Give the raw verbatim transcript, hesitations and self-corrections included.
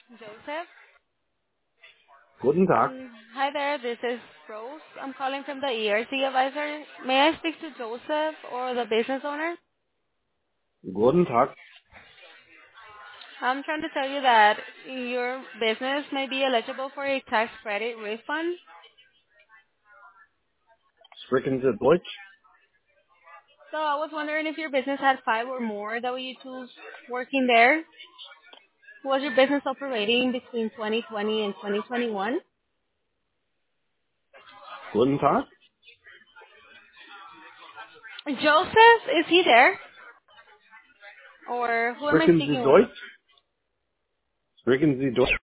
Joseph. Guten Tag. Um, hi there, this is Rose. I'm calling from the E R C advisor. May I speak to Joseph or the business owner? Guten Tag. I'm trying to tell you that your business may be eligible for a tax credit refund. Sprechen Sie Deutsch? So I was wondering if your business had five or more that you choose working there. Was your business operating between twenty twenty and twenty twenty-one? Guten Tag. Joseph, is he there? Or who am I Sprechen Sie speaking with? Deutsch? Sprechen Sie Deutsch?